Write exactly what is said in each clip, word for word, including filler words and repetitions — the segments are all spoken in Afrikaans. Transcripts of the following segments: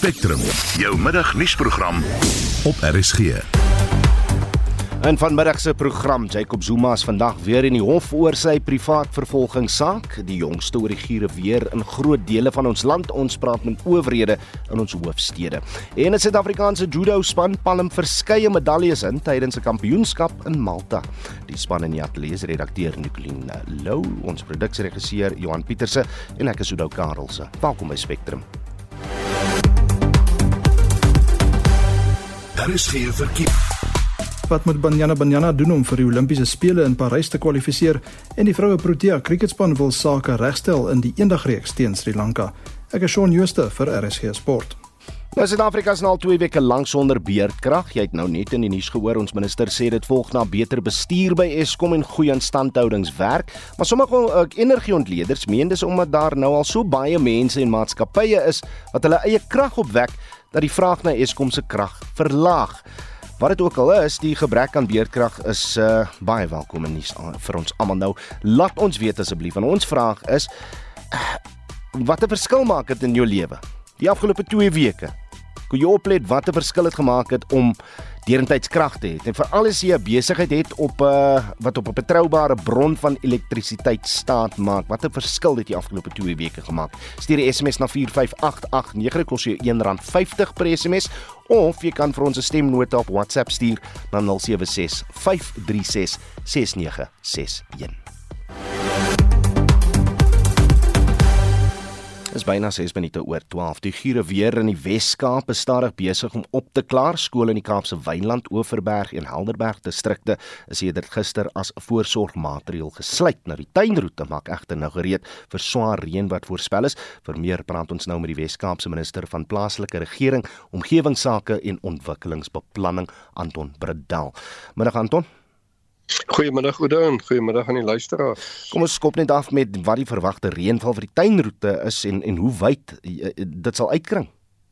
Spectrum, jou middagnuusprogram op R S G. In vanmiddag se program, Jacob Zuma is vandag weer in die hof oor sy privaat vervolgingssaak. Die jongste oorregiere weer in groot dele van ons land. Ons praat met owerhede in ons hoofstede. En 'n Suid-Afrikaanse judo span palm verskeie medaljes in tydens 'n kampioenskap in Malta. Die span in die ateljee is redakteur Nicoline Lou, ons produksieregisseur Johan Pieterse en ek is Oudo Karelse. Welkom by Spectrum. Daar is geen verkeer. Wat moet Banyana Banyana doen om vir die Olimpiese Spele in Parys te kwalifiseer? En die vroue Protea cricketspan wil sake regstel in die eendagreeks teen Sri Lanka. Ek is Shaun Jooste vir R S G Sport. Nou, Suid-Afrika is nou al twee weke lank sonder beerdkrag. Jy het nou net in die nuus gehoor, ons minister sê dit volg na beter bestuur by Eskom en goeie instandhoudingswerk. Maar sommige uh, energieontleeders meen dis omdat daar nou al so baie mense en maatskappye is wat hulle eie krag opwek, dat die vraag na Eskom se krag verlaag. Wat dit ook al is, die gebrek aan beerdkrag is uh, baie welkom in nuus vir ons almal. Nou, laat ons weet asseblief. En ons vraag is, uh, wat 'n verskil maak dit in jou lewe? Die afgelope twee weke. Kon jy oplet wat 'n verskil het gemaak het om deurentydds krag te hê? En veral as jy 'n besigheid het op 'n uh, wat op 'n betroubare bron van elektrisiteit staat maak. Wat 'n verskil het die afgelope twee weke gemaak? Stuur die S M S na vier vyf agt agt nege, dit kos jou een rand vyftig per S M S, of jy kan vir ons 'n stemnota op WhatsApp stuur na nul sewe ses vyf drie ses ses nege ses een. Is byna ses minute oor twaalf. Die giere weer in die Wes-Kaap is stadig besig om op te klaar. Skole in die Kaapse Wynland, Oeverberg en Helderberg distrikte is sedert gister as voorsorgmaatreël gesluit. Nou, die tuinroete maak egter nou gereed vir swaar reën wat voorspel is. Vir meer praat ons nou met die Wes-Kaapse minister van plaaslike regering, omgewingsake en ontwikkelingsbeplanning, Anton Bredel. Middag Anton. Goeiemiddag Oudo en goeiemiddag aan die luisteraars. Kom ons skop net af met wat die verwagte reënval vir die tuinroete is en, en hoe wyd dit sal uitkring.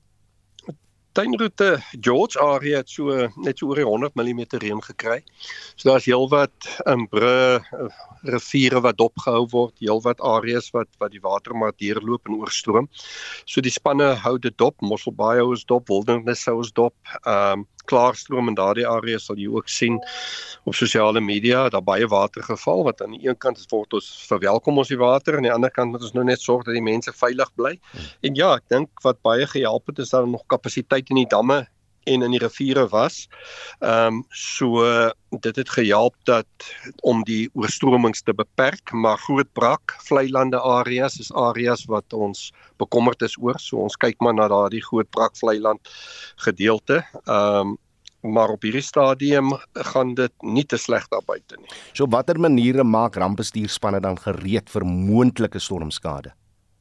Tuinroete George area het so net so oor die honderd millimeter reën gekry. So daar's heelwat in bru riviere wat dopgehou word, heelwat areas wat wat die water maar deurloop en oorstroom. So die spanne hou dit dop, Mosselbaai hou is dop, Wilderness hou is dop. Ehm um, Klaarstroom in daardie area sal jy ook sien op sosiale media, daar baie water geval, wat aan die een kant is word ons verwelkom ons die water, aan die ander kant moet ons nou net sorg dat die mense veilig bly. Hmm. En ja, ek dink wat baie gehelp het is dat daar nog kapasiteit in die damme en in die riviere was. Ehm um, so dit het gehelp dat om die oorstromings te beperk, maar groot brak, vleilande areas is areas wat ons bekommerd is oor. So ons kyk maar na daardie groot brak vleiland gedeelte. Ehm um, maar op hierdie stadium gaan dit nie te sleg daar buite nie. So watter maniere maak rampbestuurspanne dan gereed vir moontlike stormskade?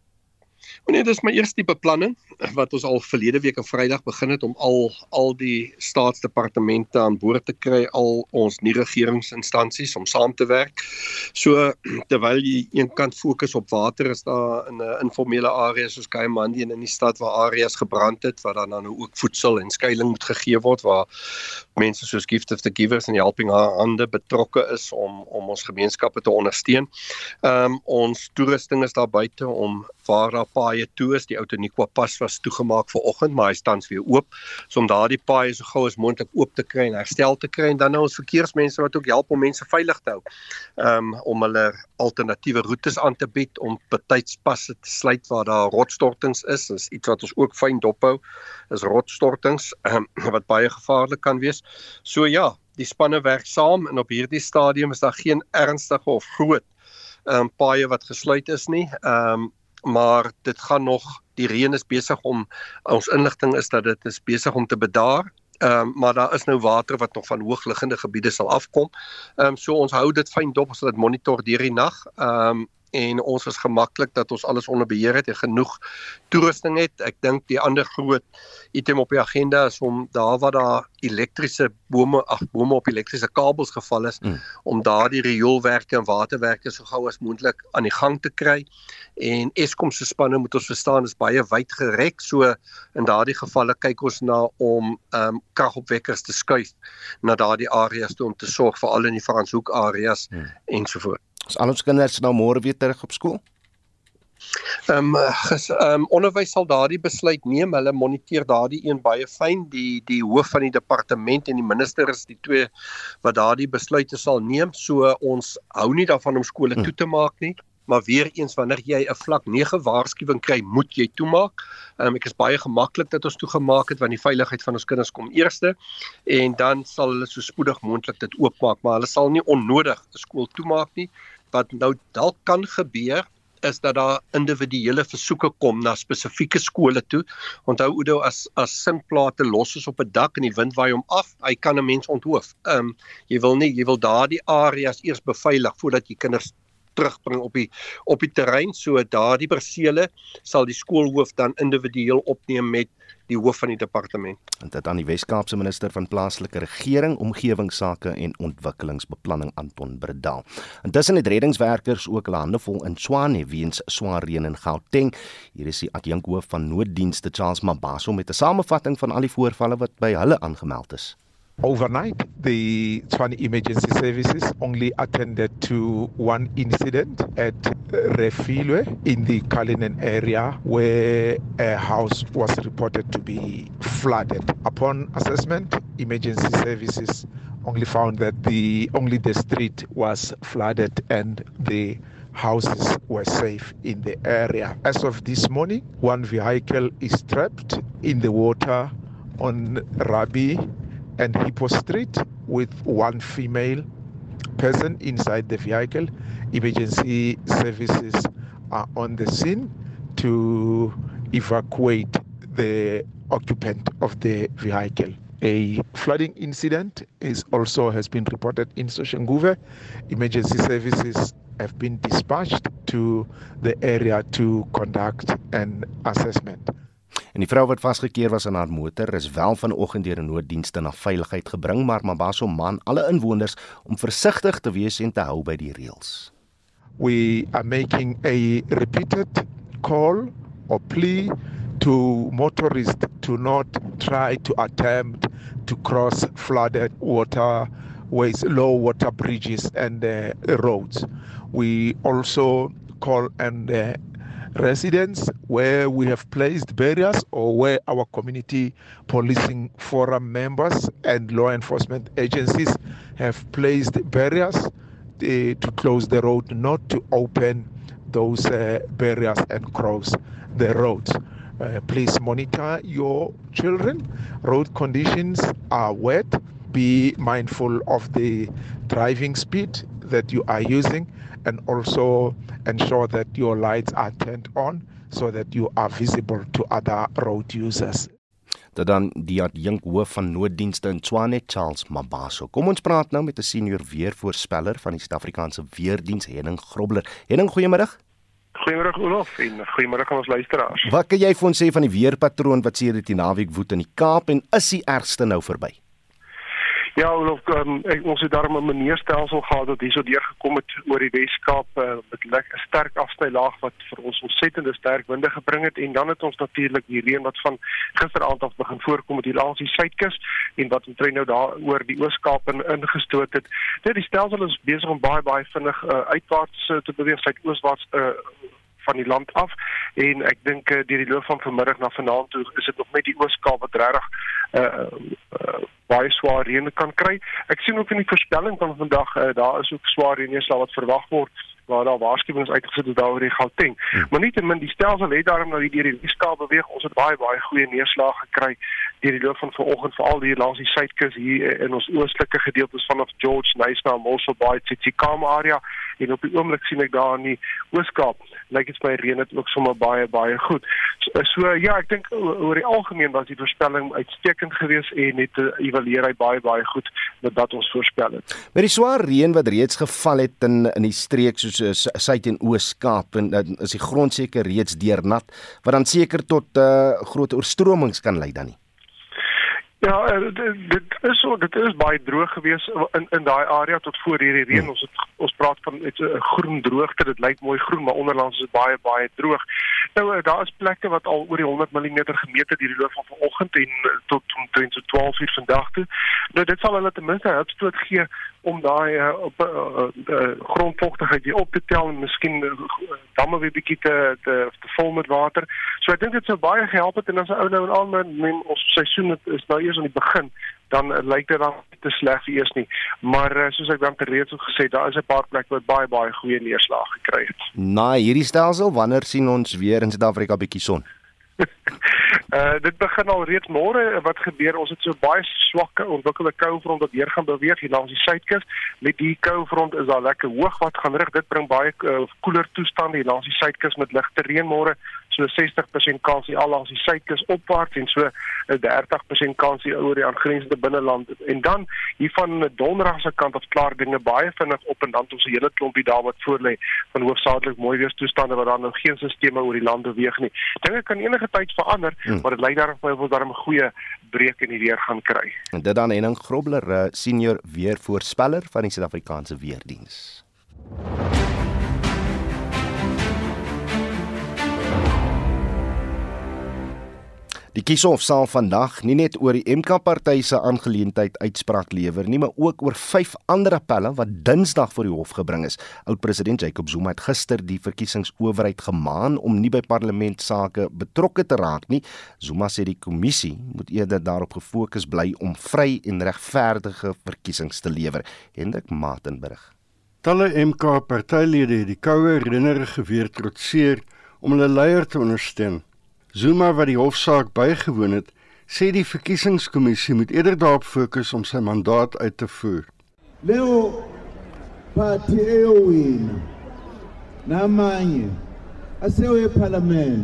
Nee, dis my eerste beplanning wat ons al verlede week op Vrydag begin het om al al die staatsdepartemente aan boord te kry, al ons nie regeringsinstansies om saam te werk. So terwyl jy een kant fokus op water, is daar in 'n informele area soos Kaimandi en in die stad waar areas gebrand het, waar dan nou ook voedsel en skuiling moet gegee word, waar mense soos Gift of the Givers en die Helping Hande betrokke is om om ons gemeenskappe te ondersteun. Ehm um, ons toerusting is daar buite om waar daar paaie toe is, die Outeniqua pas was toegemaak vir oggend, maar hy is tans weer oop, so om daardie paaie so gou as moontlik oop te kry en herstel te kry, en dan nou ons verkeersmense wat ook help om mense veilig te hou, um, om hulle alternatiewe roetes aan te bied, om betyds passe te sluit waar daar rotsstortings is, is iets wat ons ook fyn dophou, is rotsstortings, um, wat baie gevaarlik kan wees. So ja, die spanne werk saam, en op hierdie stadium is daar geen ernstige of groot um, paaie wat gesluit is nie, um, maar dit gaan nog, die reën is besig om, ons inligting is dat dit is besig om te bedaar, um, maar daar is nou water wat nog van hoogliggende gebiede sal afkom, um, so ons hou dit fyn dop, ons sal dit monitor deur die nag, um, en ons is gemaklik dat ons alles onder beheer het en genoeg toerusting het. Ek dink die ander groot item op die agenda is om daar waar daar elektriese bome, ag bome op elektriese kabels geval is, mm. om daar die rioolwerke en waterwerke so gou as moontlik aan die gang te kry. En Eskom se spanne, moet ons verstaan, is baie wyd gerek, so in daardie gevalle kyk ons na om um, kragopwekkers te skuif na daardie areas toe om te sorg, veral in die Franshoek areas mm. ensovoort. Is al ons kinders nou môre weer terug op skool? Ehm um, um, onderwys sal daardie besluit neem. Hulle moniteer daardie een baie fyn. Die die hoof van die departement en die minister is die twee wat daardie besluite sal neem. So ons hou nie daarvan om skole toe te maak nie. Maar weer eens, wanneer jy 'n vlak nege waarskuwing kry, moet jy toemaak. Um, ek is baie gemaklik dat ons toegemaak het, want die veiligheid van ons kinders kom eerste, en dan sal hulle so spoedig moontlik dit oopmaak, maar hulle sal nie onnodig 'n skool toemaak nie. Wat nou dalk kan gebeur, is dat daar individuele versoeke kom na spesifieke skole toe. Onthou Udo, as as sinplate los is op 'n dak en die wind waai hom af, hy kan 'n mens onthoof. Ehm um, jy wil nie, jy wil daardie areas eers beveilig voordat jy kinders terugbring op die op die terrein. So daardie persele sal die skoolhoof dan individueel opneem met die hoof van die departement. En dit aan die Wes-Kaapse minister van plaaslike regering, omgewingsake en ontwikkelingsbeplanning Anton Bredal. Intussen het reddingswerkers ook hulle hande vol in Tshwane weens swaar reën in Gauteng. Hier is die adjunkhoof van nooddienste Charles Mabaso met 'n samevatting van al die voorvalle wat by hulle aangemeld is. Overnight, the Tshwane Emergency Services only attended to one incident at Refilwe in the Cullinan area where a house was reported to be flooded. Upon assessment, emergency services only found that the only the street was flooded and the houses were safe in the area. As of this morning, one vehicle is trapped in the water on Rabi and Hippo Street with one female person inside the vehicle. Emergency services are on the scene to evacuate the occupant of the vehicle. A flooding incident is also has been reported in Soshanguve. Emergency services have been dispatched to the area to conduct an assessment. En die vrou wat vasgekeer was in haar motor is wel vanoggend deur 'n nooddienste na veiligheid gebring, maar Mabaso maan alle inwoners om versigtig te wees en te hou by die reëls. We are making a repeated call or plea to motorists to not try to attempt to cross flooded waterways, low water bridges and uh, roads. We also call and uh, residents where we have placed barriers or where our community policing forum members and law enforcement agencies have placed barriers uh, to close the road, not to open those uh, barriers and cross the roads. Uh, please monitor your children. Road conditions are wet. Be mindful of the driving speed that you are using, and also ensure that your lights are turned on so that you are visible to other road users. Dit dan die adjunkhoof van nooddienste in Tshwane, Charles Mabaso. Kom ons praat nou met 'n senior weervoorspeller van die Suid-Afrikaanse Weerdiens, Henning Grobler. Henning, goeiemiddag. Goeiemôre Olof en goeiemôre aan ons luisteraars. Wat kan jy vir ons sê van die weerpatroon wat sedert die naweek woed in die Kaap en is die ergste nou verby? Ja, Olof, um, ons het daarom 'n meneerstelsel gehad wat hierso deurgekom het oor die Weskaap uh, met 'n sterk afsnylaag wat vir ons ontsettende sterk winde gebring het, en dan het ons natuurlik die reën wat van gisteraand af begin voorkom met die langs die suidkus en wat omtrent nou daar oor die Ooskaap in, ingestoot het. Dit die stelsel is besig om baie baie vinnig uh, uitwaarts uh, te beweeg, suidooswaarts uh, van die land af, en ek dink uh, deur die loop van vanmiddag na vanaand toe is dit nog net die Ooskaap wat regtig uh, uh, baie swaar reën kan kry. Ek sien ook in die voorspelling van vandag, uh, daar is ook swaar reënneerslag wat verwag word, waar daar waarskuwings uitgesit is daar oor die Gauteng. Hmm. Maar nietemin, die stelsel het daarom nou deur die Weskaap beweeg. Ons het baie baie goeie neerslag gekry deur die loop van vanoggend, veral hier langs die suidkus hier in ons oostelike gedeeltes vanaf George, Nyasa, Mossel Bay, Tsitsikamma area, en op die oomblik sien ek daar in die Ooskaap lyk dit my reën het ook sommer baie baie goed. So, so ja, ek dink oor die algemeen was die voorspelling uitstekend geweest en het uh, evalueer hy baie baie goed met wat ons voorspel het. Met die swaar reën wat reeds geval het in in die streek soos Suid en Oos-Kaap, en uh, is die grond seker reeds deurnat, wat dan seker tot uh, groot oorstromings kan lei dan nie. Ja, dit, dit is so, dit is baie droog geweest in in daai area tot voor hierdie reën. Hmm. Ons het, ons praat van 'n groen droogte. Dit lyk mooi groen, maar onderlangs is dit baie baie droog. Nou daar is plekke wat al oor die honderd millimeter gemeet het hierdie loop van vanoggend en tot omtrent so twaalf uur vandag toe. Nou dit sal hulle ten minste 'n hulpstoot gee om daai uh, op uh, uh, grondvochtigheid weer op te tel en miskien uh, damme weer bietjie te, te, te vol met water. So ek dink dit sou baie gehelp het en as 'n ou nou en al men ons seisoen is nou eers aan die begin, dan uh, lyk dit dan nie te sleg vir eers nie. Maar uh, soos ek dan reeds gesê, daar is 'n paar plekke wat baie baie goeie neerslag gekry het. Na hierdie stelsel, wanneer sien ons weer in Suid-Afrika bietjie son? Uh, dit begin al reeds môre. Wat gebeur? Ons het so baie swakke ontwikkelde koufront wat weer gaan beweeg hier langs die suidkus. Met die koufront is daar lekker hoog wat gaan rig. Dit bring baie uh, koeler toestande hier langs die suidkus met ligte reën môre. So sestig persent kans hier al langs die suidkus opwaarts en so dertig persent kans hier oor die aangrensende binneland. En dan hier van donderdag se kant af klaar dinge baie vinnig op en dan ons 'n hele klompie daar wat voor lê van hoofsaaklik mooi weerstoestande wat dan nou geen stelsels oor die land beweeg nie. Dinge kan enige tyd verander, hmm. maar dit lyk daarop of ons daar 'n goeie breek in die weer gaan kry. En dit dan Henning Grobler, uh, senior weervoorspeller van die Suid-Afrikaanse Weerdiens. Die Kieshof sal vandag nie net oor die M K-party se aangeleentheid uitspraak lewer nie, maar ook oor vyf ander appelle wat Dinsdag voor die hof gebring is. Oud-president Jacob Zuma het gister die verkiesingsowerheid gemaan om nie by parlementsake betrokke te raak nie. Zuma sê die kommissie moet eerder daarop gefokus bly om vry en regverdige verkiesings te lewer. Hendrik Matenburg. Talle M K-partylede het die koue herinnerige weer trotseer om hulle leier te ondersteun. Zuma, wat die hofsaak bygewoon het, sê die verkiesingskommissie moet eerder daarop fokus om sy mandaat uit te voer. Leo party eyowina namanye asewe parlement.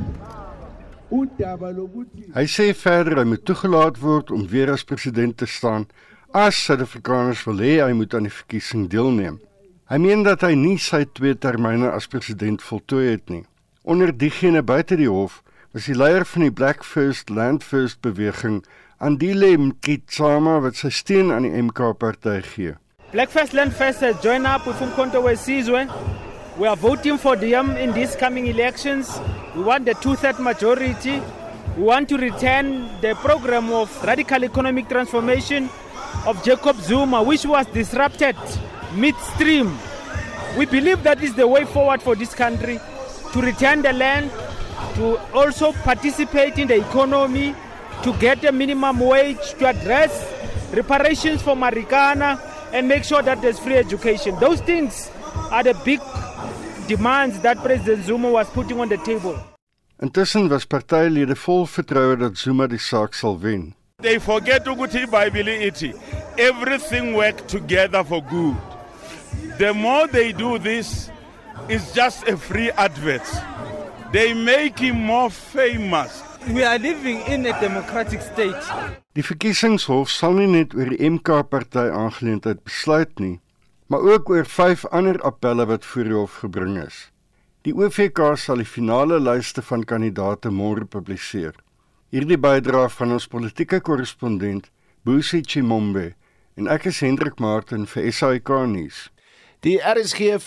Hy sê verder hy moet toegelaat word om weer as president te staan as Suid-Afrikaners wil hê hy moet aan die verkiesing deelneem. Hy meen dat hy nie sy twee termyne as president voltooi het nie. Onder diegene buite die hof was die leier van die Black First, Land First beweging, Andile Mkitsama, wat sy steun aan die M K-party gee. Black First, Land First has joined up with Umkhonto weSizwe. We are voting for them in these coming elections. We want the two-third majority. We want to return the program of radical economic transformation of Jacob Zuma, which was disrupted midstream. We believe that is the way forward for this country, to return the land, to also participate in the economy, to get a minimum wage, to address reparations for Marikana, and make sure that there's free education. Those things are the big demands that President Zuma was putting on the table. Intussen was partylede vol vertroue dat Zuma die saak sal wen. They forget ukuthi iBhayibheli ithi everything work together for good. The more they do this, it's just a free advert. They make him more famous. We are living in a democratic state. Die verkiesingshof sal nie net oor die M K-party aangeleentheid besluit nie, maar ook oor vyf ander appelle wat voor die hof gebring is. Die O V K sal die finale lyste van kandidaate môre publiseer. Hierdie bydrae van ons politieke korrespondent, Busi Chimombe, en ek is Hendrik Martin vir S A I K nuus. Die R S G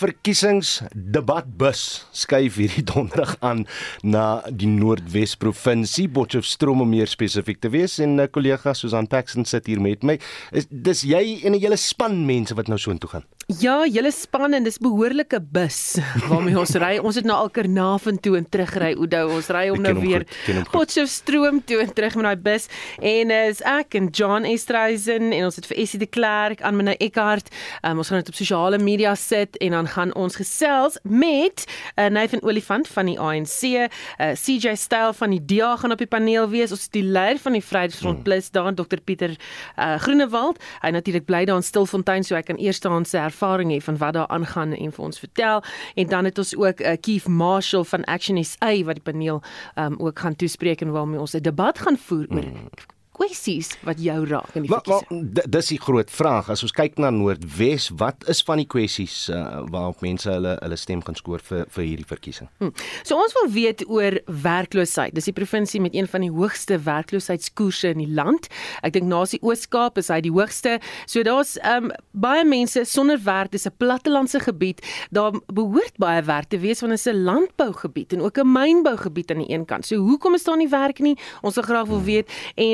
verkiesingsdebatbus skuif hierdie donderdag aan na die Noordwes provinsie, Potchefstroom om meer spesifiek te wees, en 'n kollega Susan Paxton sit hier met my. Is dis jy en 'n hele span mense wat nou so intoe gaan? Ja, julle span en dis behoorlike bus waarmee ons ry. Ons het nou al Karnavan toe en terugry. Oudo, ons ry om nou weer Potchefstroom toe en terug met daai bus. En is ek en John Estreisen en ons het vir Essie de Klerk, aan Minna Eckhart. Um, ons gaan dit op sosiale media sit en dan gaan ons gesels met uh, Nathan Olifant van die A N C, uh, C J Styl van die D A gaan op die paneel wees. Ons het die leier van die Vryheidsfront hmm. Plus daar, dokter Pieter uh, Groenewald. Hy natuurlik bly daar in Stilfontein, so hy kan eerstehandse ervaring hê van wat daar aangaan en vir ons vertel. En dan het ons ook uh, Keith Marshall van Action S A wat die paneel um, ook gaan toespreek en waarmee ons 'n debat gaan voer oor hmm. kwessies wat jou raak in die verkiesing. Maar dis die groot vraag. As ons kyk na Noordwes, wat is van die kwessies uh, waarop mense hulle hulle stem gaan skoor vir vir hierdie verkiesing? Hmm. So ons wil weet oor werkloosheid. Dis die provinsie met een van die hoogste werkloosheidskoerse in die land. Ek dink na die Oos-Kaap is hy die hoogste. So daar's um, baie mense sonder werk. Dis 'n plattelandse gebied. Daar behoort baie werk te wees want dit is 'n landbougebied en ook 'n mynbougebied aan die een kant. So hoekom is daar nie werk nie? Ons wil graag wil weet. En maar wat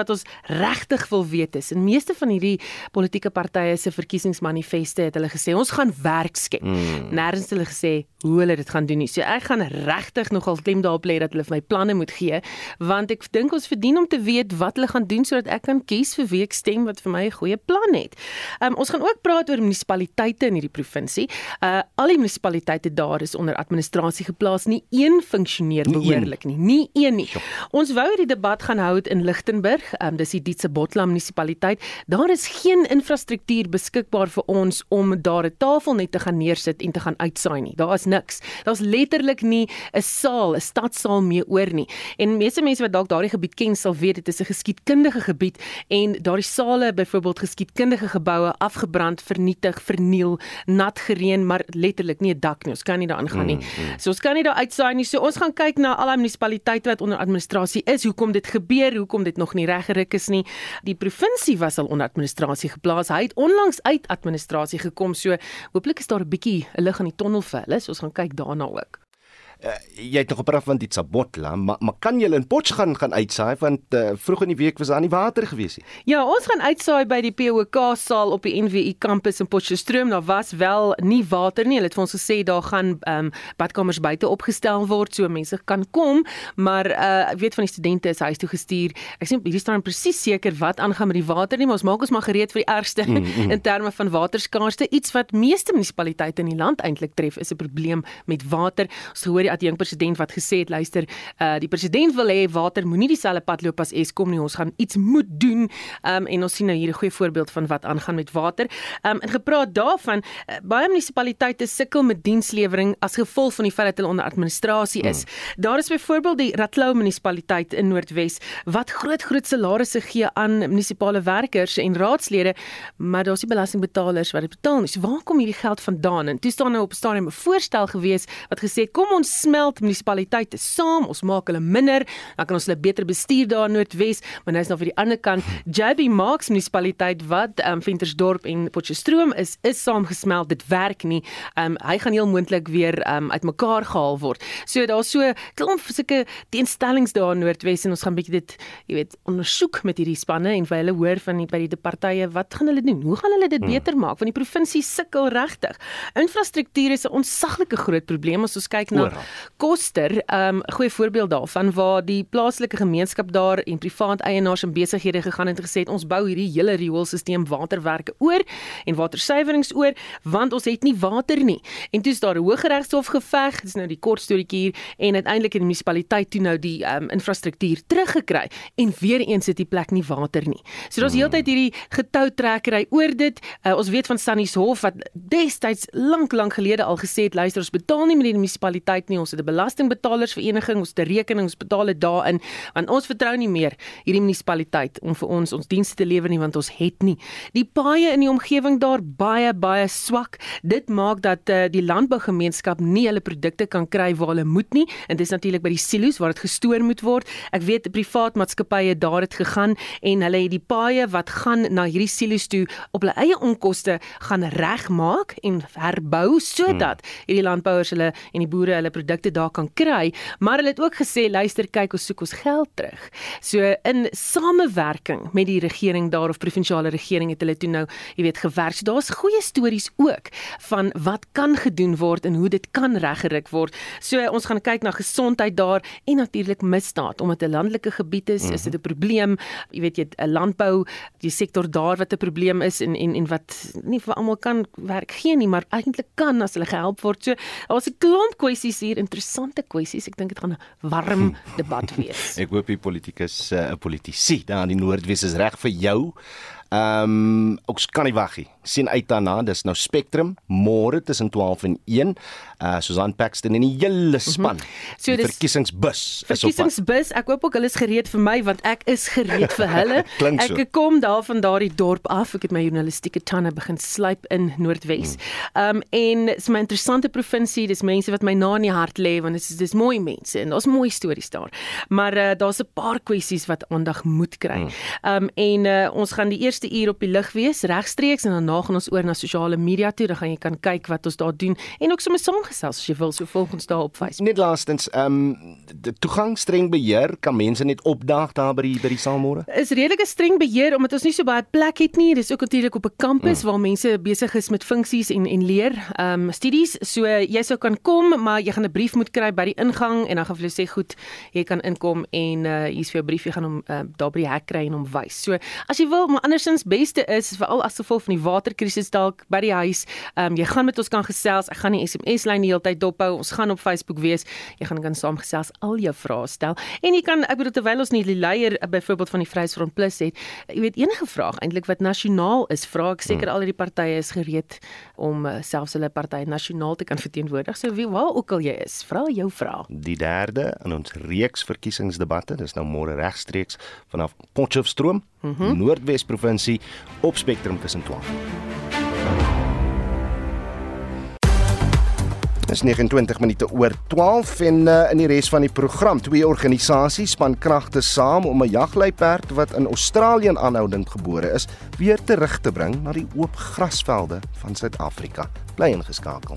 wat ons regtig wil weet is, en meeste van hierdie politieke partye se verkiesingsmanifeste het hulle gesê, ons gaan werk skep. Mm. Nêrens hulle gesê hoe hulle dit gaan doen nie. So ek gaan regtig nogal klem daarop lê dat hulle vir my planne moet gee, want ek dink ons verdien om te weet wat hulle gaan doen sodat ek kan kies vir wie ek stem wat vir my 'n goeie plan het. Um, ons gaan ook praat oor munisipaliteite in hierdie provinsie. Uh, al die munisipaliteite daar is onder administrasie geplaas, nie een funksioneer behoorlik nie, nie een nie. Ons wou hierdie debat gaan hou in Lichtenburg, um, dis die Dietsebotla munisipaliteit. Daar is geen infrastruktuur beskikbaar vir ons om daar 'n tafel net te gaan neersit en te gaan uitsaai nie. Daar is niks. Daar's letterlik nie 'n saal, 'n stadsaal meer oor nie. En meeste mense wat dalk daardie gebied ken sal weet dit is 'n geskiedkundige gebied en daardie sale, byvoorbeeld geskiedkundige geboue afgebrand, vernietig, verniel, nat gereën, maar letterlik nie 'n dak nie. Ons kan nie daarin gaan nie. Mm, mm. So ons kan nie daar uitsaai nie. So ons gaan kyk na al die munisipaliteite wat onder administrasie is, hoekom dit gebeur, hoekom dit nog nie reggeruk is nie. Die provinsie was al onder administrasie geplaas. Hy het onlangs uit administrasie gekom, so hooplik is daar 'n bietjie 'n lig aan die tonnel vir hulle. So ons gaan kyk daarna ook. Uh, jy het nog gepraat van Dietsebotla, maar, maar kan jy in Potchefstroom gaan uitsaai, want uh, vroeg in die week was daar nie water gewees nie. Ja, ons gaan uitsaai by die P O K saal op die N W I kampus in Potchefstroom. Daar was wel nie water nie. Hulle het vir ons gesê daar gaan um, badkamers buite opgestel word, so mense kan kom, maar uh, ek weet van die studente is huis toe gestuur. Ek sê hierdie staan presies seker wat aangaan met die water nie, maar ons maak ons maar gereed vir die ergste mm, mm. in terme van waterskaarste. Iets wat meeste munisipaliteite in die land eintlik tref, is 'n probleem met water. Ons hoor die adjunkt president wat gesê het, luister, uh, die president wil hê water moenie dieselfde pad loop as Eskom nie, ons gaan iets moet doen, um, en ons sien nou hier 'n goeie voorbeeld van wat aangaan met water. Um, en gepraat daarvan, uh, baie munisipaliteite sukkel met dienslewering as gevolg van die feit dat hulle onder administrasie is. Mm. Daar is byvoorbeeld die Ratlou munisipaliteit in Noordwes, wat groot groot salarisse gee aan munisipale werkers en raadslede, maar daar's die belastingbetalers wat dit betaal nie. So waar kom hierdie geld vandaan? En toe staan nou op 'n stadium 'n voorstel gewees wat gesê het, kom ons smelt munisipaliteite saam, ons maak hulle minder, dan kan ons hulle beter bestuur daar in Noordwes, maar nou is nou vir die ander kant, J B Marks munisipaliteit wat um, Ventersdorp en Potchefstroom is, is saamgesmelt, dit werk nie, um, hy gaan heel moontlik weer um, uitmekaar gehaal word. So daar is so klomp sulke teenstellings daar in Noordwes en ons gaan bietjie dit, jy weet, ondersoek met hierdie spanne en vir hulle hoor van die, by die partye, wat gaan hulle doen? Hoe gaan hulle dit hmm. beter maak? Want die provinsie sukkel regtig. Infrastruktuur is 'n ontsaglike groot probleem as ons kyk na Oral. Koster, 'n um, goeie voorbeeld daarvan waar die plaaslike gemeenskap daar en privaat eienaars en besighede gegaan het en gesê het, ons bou hierdie hele rioolsisteem waterwerke oor en watersuiwerings oor, want ons het nie water nie. En toe is daar 'n Hooggeregshof geveg, dit is nou die kort storieetjie hier, en uiteindelik het die munisipaliteit toe nou die um, infrastruktuur teruggekry en weer eens het die plek nie water nie. So daar's heeltyd hierdie getoutrekkery oor dit. Uh, ons weet van Sannieshof wat destyds lank lank gelede al gesê het, luister, ons betaal nie met die munisipaliteit nie, ons het 'n belastingbetalersvereniging, ons het 'n rekening, ons betaal dit daarin, want ons vertrou nie meer hierdie munisipaliteit om vir ons ons dienste te lewer nie, want ons het nie. Die paaie in die omgewing daar baie baie swak. Dit maak dat uh, die landbougemeenskap nie hulle produkte kan kry waar hulle moet nie, en dit is natuurlik by die silo's waar dit gestoor moet word. Ek weet privaat maatskappye daar het gegaan en hulle het die paaie wat gaan na hierdie silo's toe op hulle eie onkoste gaan regmaak en herbou sodat hmm. hierdie landbouers hulle en die boere hulle produkte daar kan kry, maar hulle het ook gesê, luister, kyk, ons soek ons geld terug. So in samewerking met die regering daar of provinsiale regering het hulle toe nou, jy weet, gewerk. So daar's goeie stories ook van wat kan gedoen word en hoe dit kan reggeruk word. So ons gaan kyk na gesondheid daar en natuurlik misdaad, omdat 'n landelike gebied is, mm-hmm. is dit 'n probleem. Jy weet, jy 'n landbou, die sektor daar wat 'n probleem is en en en wat nie vir almal kan werk gee nie, maar eintlik kan as hulle gehelp word. So daar's 'n klomp kwessies hier, interessante kwessies. Ek dink dit gaan 'n warm debat wees. Ek hoop die politikus 'n uh, politisie daar in die Noordwes is reg vir jou. Ehm um, ons kan nie wag nie. Sien uit daarna, dis nou Spectrum môre tussen twaalf en een. Uh Susan Paxton en die hele span. Mm-hmm. So die verkiesingsbus. Verkiesingsbus. Ek hoop ook hulle is gereed vir my want ek is gereed vir hulle. Ek so. kom daar van daardie dorp af. Ek het my journalistieke tande begin slyp in Noordwes. Ehm mm. um, en dis 'n interessante provinsie. Dis mense wat my na in die hart lê want dit is dis mooi mense en daar's mooi stories daar. Maar uh, daar's 'n paar kwessies wat aandag moet kry. Ehm mm. um, en uh, ons gaan die eerste eerste uur op die lug wees, regstreeks, en daarna gaan ons oor na sosiale media toe, dan gaan jy kan kyk wat ons daar doen, en ook sommer saamgesels as jy wil, so volg ons daar op Facebook. Net laastens, um, die toegang streng beheer, kan mense net opdaag daar by die, by die Saalmôre? Is redelike streng beheer, omdat ons nie so baie plek het nie, dis ook natuurlik op 'n kampus, mm. waar mense besig is met funksies en, en leer, um, studies, so jy sou kan kom, maar jy gaan 'n brief moet kry by die ingang, en dan gaan hulle sê, goed, jy kan inkom, en uh, hier is vir jou brief, jy gaan hom uh, daar by die hek kry en hom wys. So, as jy wil, maar andersins beste is, veral as gevolg van die waterkrisis dalk by die huis, um, jy gaan met ons kan gesels, ek gaan die S M S-lyn die hele tyd dophou, ons gaan op Facebook wees, jy gaan kan saam gesels, al jou vrae stel, en jy kan, ek bedoel, terwyl ons nie die leier, byvoorbeeld van die Vryheidsfront Plus het, jy weet, enige vraag eintlik wat nasionaal is, vra ek seker al die partye is gereed om uh, selfs hulle party nasionaal te kan verteenwoordig, so wie waar ook al jy is, vra jou vraag. Die derde in ons reeks verkiesingsdebatte, dis nou môre regstreeks vanaf Potchefstroom, mm -hmm. Noordwes provinsie, op Spectrum tussen twaalf. Dis nege en twintig minute oor twaalf en uh, in die res van die program, twee organisasies span kragte saam om 'n jagluiperd wat in Australië in aanhouding gebore is, weer terug te bring na die oop grasvelde van Suid-Afrika. Bly ingeskakel.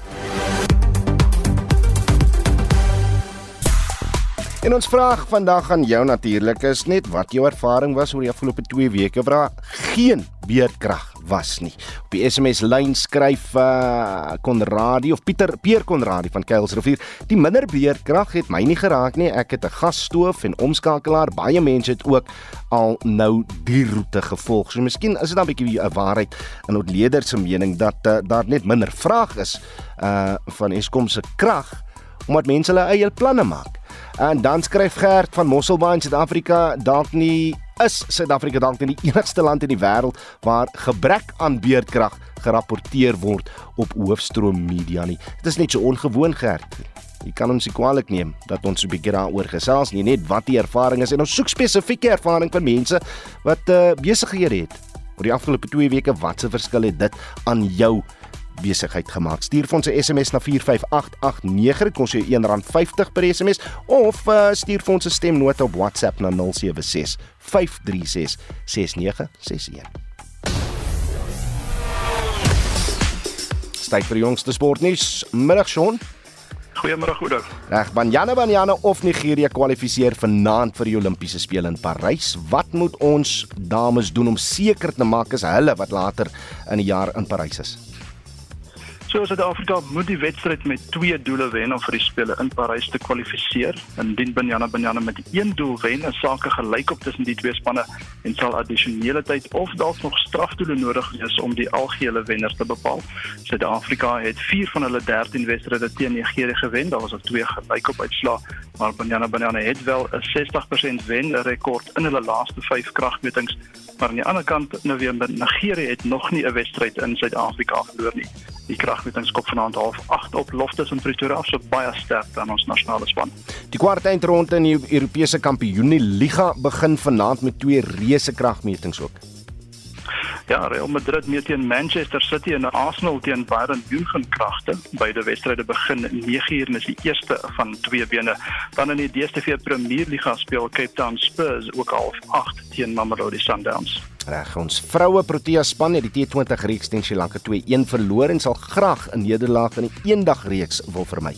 En ons vraag vandag aan jou natuurlik is net wat jou ervaring was oor die afgelope twee weke waar daar geen beerdkrag was nie. Op die S M S-lyn skryf uh, Konradi of Pieter Peer Konradi van Kuilsrivier, die minder beerdkrag het my nie geraak nie, ek het 'n gasstoof en omskakelaar, baie mense het ook al nou die roete gevolg. So miskien is dit dan 'n bietjie 'n waarheid in ontleder se mening dat uh, daar net minder vraag is uh, van Eskom se krag, omdat mense hulle eie planne maak. En dan skryf Gert van Mosselbaai in Suid-Afrika, dalk nie is Suid-Afrika dalk nie die enigste land in die wêreld waar gebrek aan beerdkrag gerapporteer word op hoofstroom media nie. Dit is net so ongewoon, Gert. Jy kan ons nie kwaadlik neem dat ons so 'n bietjie daaroor gesels nie, net wat die ervaring is en ons soek spesifieke ervaring van mense wat uh, besighede het. Oor die afgelope twee weke, wat se verskil het dit aan jou besigheid gemaak? Stuur vir ons 'n S M S na vier vyf agt agt nege, dit kos jou een rand vyftig per S M S, of uh, stuur vir ons 'n stemnota op WhatsApp na nul sewe ses vyf drie ses ses nege ses een. Tyd vir die jongste sportnuus. Middag, Sean. Goeiemôre, goeiedag. Reg, Banyana Banyana of Nigeria kwalifiseer vanaand vir die Olimpiese spele in Parys. Wat moet ons dames doen om seker te maak is hulle wat later in die jaar in Parys is? So Suid-Afrika moet die wedstryd met twee doele wen om vir die spele in Parys te kwalifiseer. Indien Banyana Banyana met een doel wen, is sake gelyk op tussen die twee spanne en sal addisionele tyd of dalk nog strafdoele nodig wees om die algehele wenner te bepaal. Suid-Afrika het vier van hulle dertien wedstryde teen Nigeria gewen, daar was ook twee gelyk op uitslae, maar Banyana Banyana het wel 'n sestig persent wenrekord in hulle laaste vyf kragmetings. Maar aan die ander kant, nou weer, Nigeria het nog nie 'n wedstryd in Suid-Afrika verloor nie. Die kragmetings skop vanaand half agt op Loftus in Pretoria, so baie sterk aan ons nasionale span. Die kwart eindronde in die Europese Kampioenliga begin vanaand met twee reuse kragmetings ook. Ja, Real Madrid meet teen Manchester City en Arsenal teen Bayern München kragte. Beide wedstryde begin nege uur en is die eerste van twee bene. Dan in die D S T V Premier Liga speel Cape Town Spurs ook half agt teen Mamelodi Sundowns. Reg, ons vroue Protea span het die T twintig reeks teen Sri Lanka twee een verloor en sal graag 'n nederlaag in die eendag reeks wil vermy.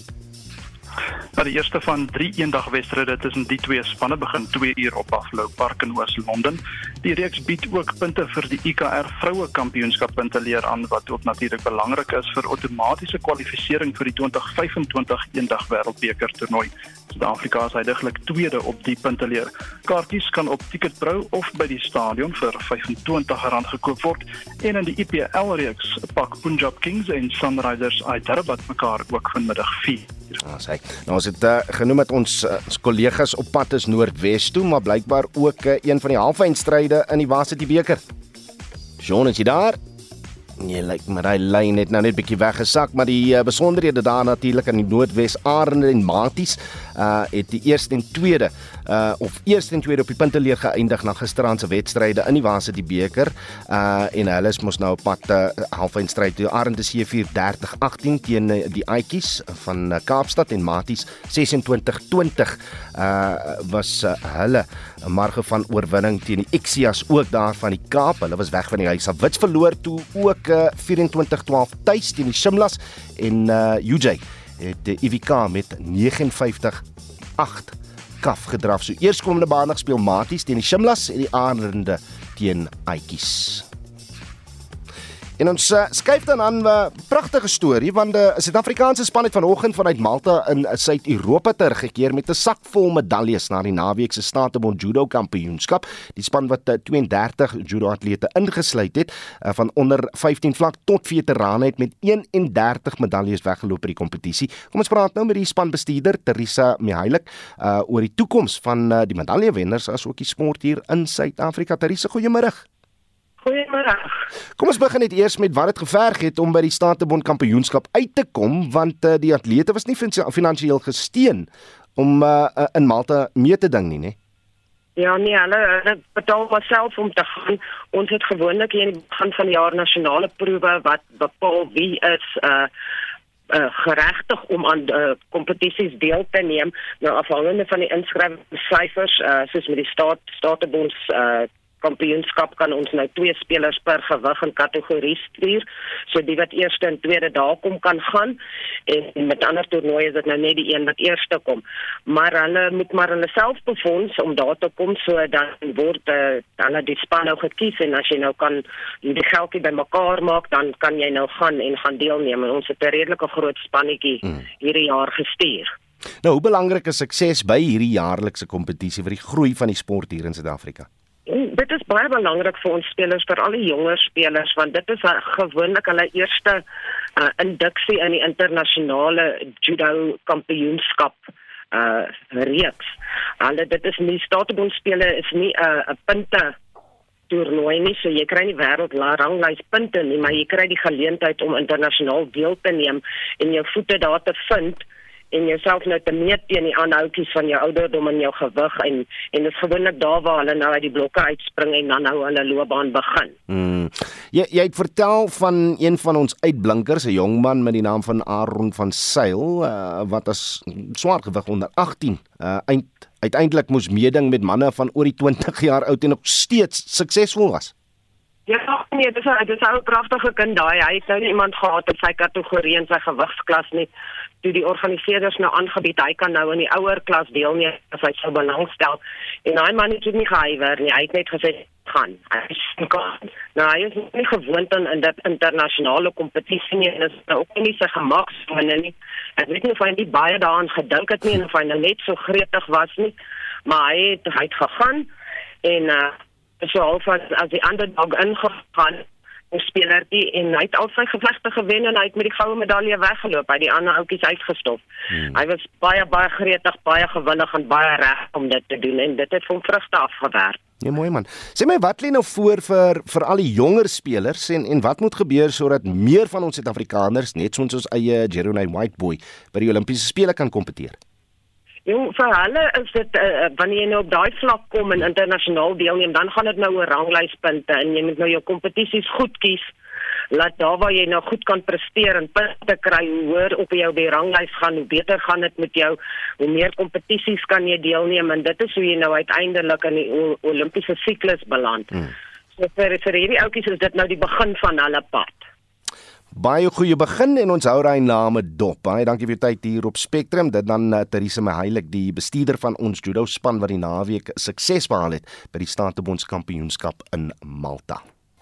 Maar die eerste van drie eendagwedstryde tussen die twee spanne begin twee uur op Buffalo Park in Oos-London. Die reeks bied ook punte vir die I K R vroue kampioenskap punteleer aan, wat ook natuurlik belangrik is vir outomatiese kwalifisering vir die twintig vyf en twintig eendag wêreldbeker toernooi. Suid-Afrika is heidaglik tweede op die punteleer. Kaartjies kan op Ticketpro of by die stadion vir vyf en twintig rand gekoop word. En in die I P L reeks pak Punjab Kings en Sunrisers Hyderabad mekaar ook vanmiddag vier. Ah, sê. Nou ons het uh, genoem dat ons uh, kollegas op pad is Noordwes toe, maar blykbaar ook uh, een van die halfeindstryde in die Varsity beker. Sean, is jy daar? Nee, lyk like, maar hy lyn het nou net bietjie weggesak, maar die uh, besonderhede daar natuurlik in die Noordwes, Arende en Maties uh, het die eerste en tweede uh, of eerste en tweede op die punteleer geëindig na gisteraand se wedstryde in die Varsity beker. Uh, en hulle is mos nou op pad uh, halfeindstryd toe. Arend is sewe vier dertig agtien teen uh, die Aitjies van uh, Kaapstad en Maties ses en twintig twintig uh, was uh, hulle 'n marge van oorwinning teen die Ixias ook daar van die Kaap. Hulle was weg van die huis. Wits verloor toe ook uh, vyf en twintig twaalf tuis teen die Shimlas en uh, U J het die I V K met nege en vyftig agt kaf gedraf. So eerskomende maandag speel Maties teen die Shimlas en die Arende teen Aitjies. En ons uh, skuif dan aan 'n uh, pragtige storie, want 'n uh, Suid-Afrikaanse span het vanoggend vanuit Malta in uh, Suid-Europa teruggekeer met 'n sak vol medaljes na die naweek se Statebond Judo Kampioenskap. Die span wat uh, twee en dertig judo-atlete ingesluit het, uh, van onder vyftien vlak tot veterane, het met een en dertig medaljes weggeloop by die kompetisie. Kom ons praat nou met die spanbestuurder Teresa Mihailik uh, oor die toekoms van uh, die medaljewenners as ook die sport hier in Suid-Afrika. Teresa, goeiemôre. Goeiemôre. Kom ons begin net eers met wat dit geverg het om by die Statebond Kampioenskap uit te kom, want uh, die atlete was nie finansiëel gesteun om uh, uh, in Malta mee te ding nie, né? Ja, nee, hulle, hulle betaal maar self om te gaan. Ons het gewoonlik hier in die begin van die jaar nasionale proewe wat bepaal wie is uh, uh, geregtig om aan uh, kompetisies deel te neem. Nou afhangende van die inskrywingssyfers, uh, soos met die staat Statebonds uh, kampioenskap kan ons nou twee spelers per gewig en kategorie stuur, so die wat eerste en tweede daar kom kan gaan, en met ander toernooie is dit nou net die een wat eerste kom, maar hulle moet maar hulle self befonds om daar te kom, so dan word uh, hulle die span nou gekies, en as jy nou kan die geldjie bymekaar maak, dan kan jy nou gaan en gaan deelneem, en ons het 'n redelike groot spannetjie hmm. hierdie jaar gestuur. Nou, hoe belangrik is sukses by hierdie jaarlikse kompetisie vir die groei van die sport hier in Suid-Afrika? Dit is baie belangrik vir ons spelers, vir al die jonger spelers, want dit is gewoonlik hulle eerste uh, induksie in die internasionale judo kampioenskap uh, reeks. Hulle, dit is nie, Statebond spele is nie 'n uh, punte toernooi nie, so jy kry nie wêreldranglys punte nie, maar jy kry die geleentheid om internasionaal deel te neem en jou voete daar te vind en jouself nou te meet teen die aanhoudjies van jou ouderdom en jou gewig, en en dit is gewoonlik daar waar hulle nou uit die blokke uitspring en dan nou hulle loopbaan begin. Hmm. Jy, jy het vertel van een van ons uitblinkers, 'n jong man met die naam van Aaron van Sail, uh, wat as swaar gewig onder agtien uh, eind, uiteindelik moes meeding met manne van oor die twintig jaar oud en nog steeds suksesvol was. Ja, nee, dit is 'n dit is 'n pragtige kind daai. Hy het nou nie iemand gehad in sy kategorie en sy gewigsklas nie. Toe die organiseerders nou aangebied, hy kan nou in die ouer klas deelneem as hy sou belangstel. En daai man het nie gehuiwer nie. Hy het net gesê gaan. Hy is gaan. Nou, hy is nie gewoond aan in dit internasionale kompetisie nie, en is nou ook nie sy gemaksone nie. Ek weet nie of hy nie baie daaraan gedink het nie en of hy nou net so gretig was nie, maar hy het hy het gegaan en uh, so half as, as die underdog ingegaan, die spelertjie, en hy het al sy gevegte gewen en hy het met die goue medalje weggeloop, hy het die ander oudjies uitgestop. Hmm. Hy was baie, baie gretig, baie gewillig en baie reg om dit te doen, en dit het van vrugte afgewerk. Ja, mooi man. Sê my, wat lê nou voor vir, vir al die jonger spelers, en, en wat moet gebeur sodat meer van ons Suid-Afrikaners, net soos ons eie Jeremy Whiteboy, by die Olimpiese spele kan kompeteer? Jong, vir hulle is dit, uh, wanneer jy nou op daai vlak kom en internasionaal deelneem, dan gaan dit nou oor ranglyspunte, en jy moet nou jou kompetisies goed kies, laat daar waar jy nou goed kan presteer en punte kry, hoe hoër op jou by die ranglys gaan, hoe beter gaan dit met jou, hoe meer kompetisies kan jy deelneem, en dit is hoe jy nou uiteindelik in die Olimpiese siklus beland. Hmm. So vir, vir hierdie oudjies is dit nou die begin van hulle pad. Baie goeie begin, en ons hou daai name dop. Baie dankie vir jou tyd hier op Spectrum. Dit dan uh, Teresa Mihailik, die bestuurder van ons judo span wat die naweek sukses behaal het by die Statebond Kampioenskap in Malta.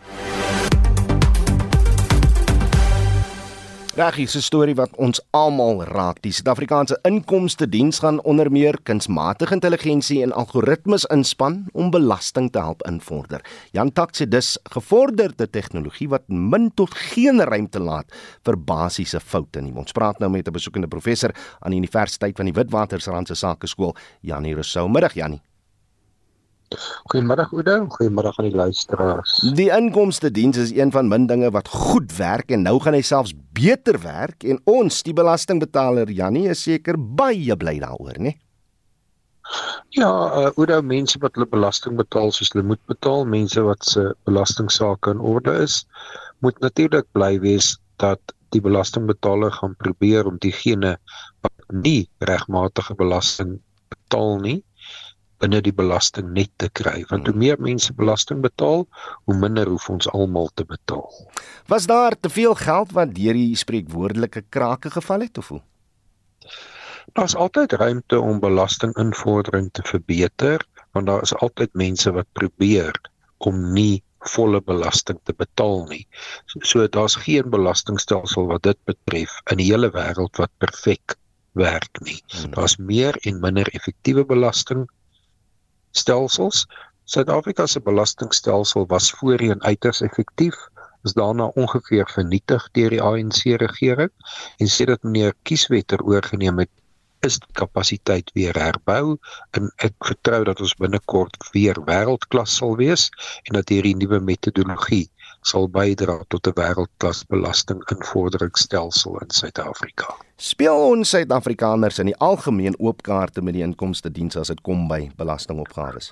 Reg, hier is 'n storie wat ons almal raak. Die Suid-Afrikaanse Inkomste Diens gaan onder meer kunsmatige intelligensie en algoritmes inspan om belasting te help invorder. Jan Tak sê dis gevorderde tegnologie wat min tot geen ruimte laat vir basiese foute nie. Ons praat nou met 'n besoekende professor aan die Universiteit van die Witwatersrand se Sakeskool, Janie Rousseau. Middag Janie. Goeiemiddag Oudo, goeiemiddag aan die luisteraars. Die Inkomste Diens is een van min dinge wat goed werk, en nou gaan hy selfs beter werk, en ons, die belastingbetaler Jannie, is seker baie bly daaroor, né? Ja, uh, oor mense wat hulle belasting betaal soos hulle moet betaal, mense wat se belastingsaake in orde is, moet natuurlik bly wees dat die belastingbetaler gaan probeer om diegene wat nie regmatige belasting betaal nie, binne die belasting net te kry. Want hoe meer mense belasting betaal, hoe minder hoef ons almal te betaal. Was daar te veel geld wat deur die spreekwoordelike krake geval het of hoe? Daar is altyd ruimte om belastinginvordering te verbeter, want daar is altyd mense wat probeer om nie volle belasting te betaal nie. So, so daar's geen belastingstelsel wat dit betref in die hele wêreld wat perfek werk nie. Hmm. Daar's meer en minder effektiewe belastingstelsels. Suid-Afrika se belastingstelsel was voorheen uiters effektief, is daarna ongeveer vernietig deur die A N C-regering, en sedert meneer Kieswetter oorgeneem het, is die kapasiteit weer herbou, en ek vertrou dat ons binnekort weer wêreldklas sal wees, en dat hierdie nuwe metodologie sal bydra tot 'n wêreldklas belastinginvorderingsstelsel in Suid-Afrika. Speel ons Suid-Afrikaners in die algemeen oop kaarte met die inkomstediens as dit kom by belastingopgawes?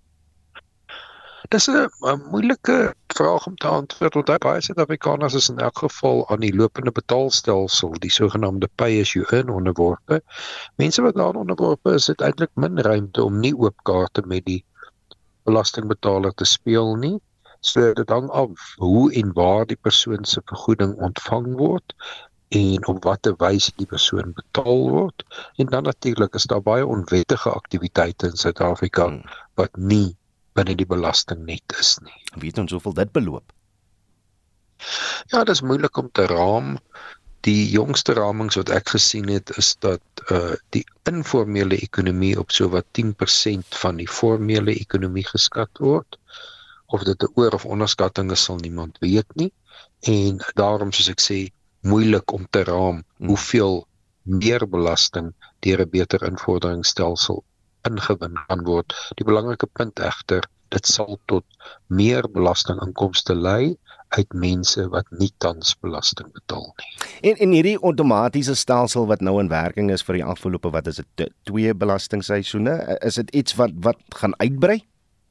Dis 'n moeilike vraag om te antwoord, want baie Suid-Afrikaners is in elk geval aan die lopende betaalstelsel, die sogenaamde pay-as-you-earn onderworpe. Mense wat daar onderworpe is, het eintlik min ruimte om nie oop kaarte met die belastingbetaler te speel nie. So dit hang af hoe en waar die persoon se vergoeding ontvang word en op watter wyse die persoon betaal word. En dan natuurlik is daar baie onwettige aktiwiteite in Suid-Afrika hmm. wat nie binne die belasting net is nie. Weet ons hoeveel dit beloop? Ja, dit is moeilik om te raam. Die jongste ramings wat ek gesien het, is dat uh, die informele ekonomie op so wat tien persent van die formele ekonomie geskat word. Of dit 'n oor- of onderskatting is, sal niemand weet nie. En daarom, soos ek sê, moeilik om te raam hoeveel meer belasting deur 'n beter invorderingsstelsel ingewin kan word. Die belangrike punt egter, dit sal tot meer belastinginkomste lei uit mense wat nie tans belasting betaal nie. En en hierdie outomatiese stelsel wat nou in werking is vir die afgelope, wat is dit, twee belastingseisoene, is dit iets wat wat gaan uitbrei?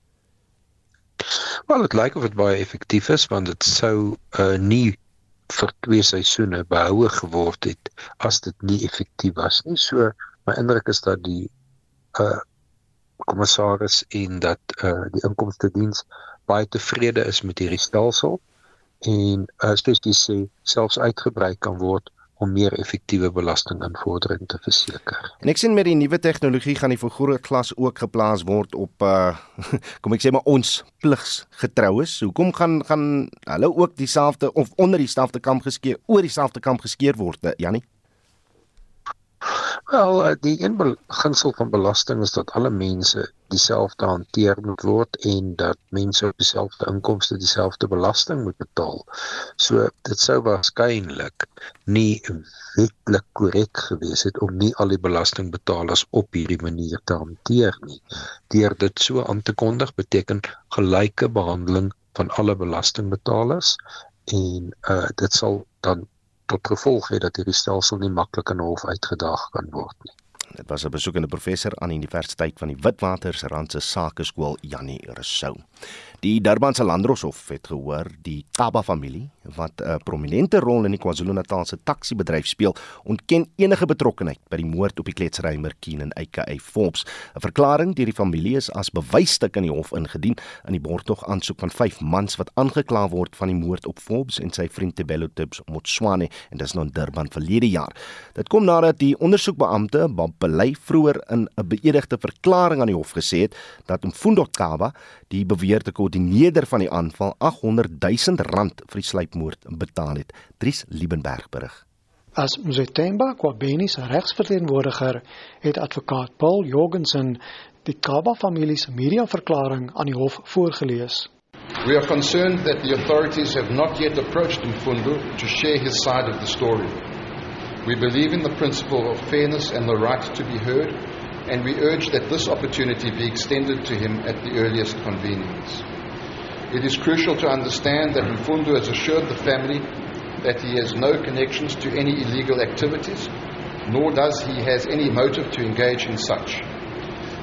Wel, dit lyk of dit baie effektief is, want dit sou uh, nie vir twee seisoene behoue geword het as dit nie effektief was nie. So, my indruk is dat die uh, kommissaris en dat uh, die inkomstediens baie tevrede is met hierdie stelsel en uh, soos jy sê, selfs uitgebrei kan word om meer effektiewe belastinginvordering te verseker. En ek sien met die nuwe tegnologie gaan die vergrootglas ook geplaas word op uh, kom ek sê maar ons pligsgetroues. Hoekom gaan gaan hulle ook dieselfde of onder dieselfde kamp geskeer, oor dieselfde kamp geskeer word, Jannie? Wel, die een beginsel van belasting is dat alle mense dieselfde hanteer moet word en dat mense op dieselfde inkomste dieselfde belasting moet betaal. So dit sou waarskynlik nie wetlik korrek gewees het om nie al die belastingbetalers op hierdie manier te hanteer nie. Deur dit so aan te kondig beteken gelyke behandeling van alle belastingbetalers en uh, dit sal dan tot gevolg het dat hierdie stelsel nie maklik in hof uitgedaag kan word nie. Dit was 'n besoekende professor aan die Universiteit van die Witwatersrandse Sakeskool, Jannie Rousseau. Die Durbanse Landdroshof het gehoor die Kaba-familie, wat 'n prominente rol in die KwaZulu-Natalse taxi-bedryf speel, ontken enige betrokkenheid by die moord op die kletsrymer Keenan A K A Forbes. 'n Verklaring deur die familie is as bewysstuk in die hof ingedien in die borgtog aansoek van vyf mans wat aangekla word van die moord op Forbes en sy vriend Tebelo Tibbs Motsoane, en dis nou in Durban verlede jaar. Dit kom nadat die ondersoekbeampte Bob Pillay vroeër in 'n beëdigde verklaring aan die hof gesê het dat Mfundo Kaba, die beweerde koördineerder van die aanval, aghonderd duisend rand vir die sluipmoord betaal het. Dries Liebenberg berig. As Mzethemba Kwabeni se regsverteenwoordiger het advokaat Paul Jorgensen die Kaba-familie se mediaverklaring aan die hof voorgelees. We are concerned that the authorities have not yet approached Mfundo to share his side of the story. We believe in the principle of fairness and the right to be heard, and we urge that this opportunity be extended to him at the earliest convenience. It is crucial to understand that Mfundo has assured the family that he has no connections to any illegal activities, nor does he has any motive to engage in such.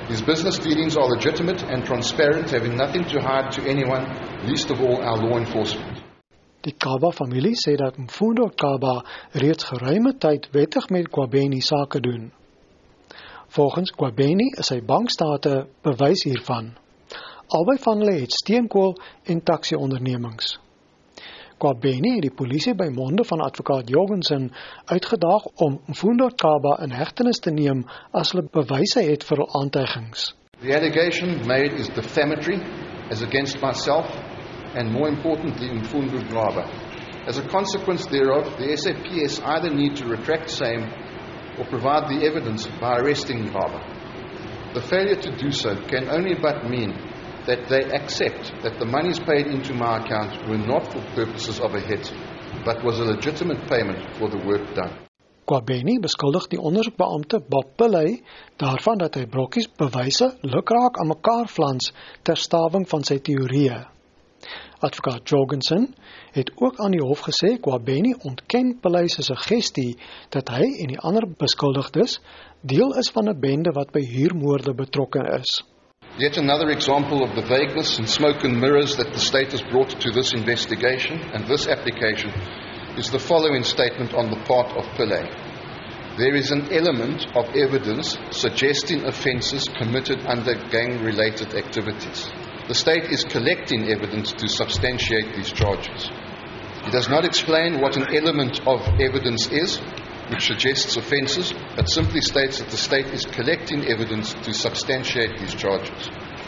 His business dealings are legitimate and transparent, having nothing to hide to anyone, least of all our law enforcement. Die Kaba-familie sê dat Mfundo Kaba reeds geruime tyd wettig met Kwabeni sake doen. Volgens Kwabeni is sy bankstate bewys hiervan. Albei van hulle het steenkool en taxi-ondernemings. Kwabeni het die polisie by monde van advokaat Jorgensen uitgedaag om Mfundo Kaba in hegtenis te neem as hulle bewyse het vir hul aantuigings. The allegation made is defamatory as against myself and more importantly Mfundo Kaba. As a consequence thereof, the S A P S either need to retract same or provide the evidence by arresting Kaba. The failure to do so can only but mean that they accept that the monies paid into my account were not for purposes of a hit, but was a legitimate payment for the work done. Kwabeni beskuldig die ondersoekbeampte Bob Pillay daarvan dat hy brokkies bewyse lukraak aan mekaar flans ter staving van sy teorieë. Advokaat Jorgensen het ook aan die hof gesê Kwabeni ontken Pillay se suggestie dat hy en die ander beskuldigdes deel is van 'n bende wat by huurmoorde betrokke is. Yet another example of the vagueness and smoke and mirrors that the state has brought to this investigation and this application is the following statement on the part of Pillay. There is an element of evidence suggesting offences committed under gang-related activities. The state is collecting evidence to substantiate these charges. It does not explain what an element of evidence is, which suggests offences, but simply states that the state is collecting evidence to substantiate these charges.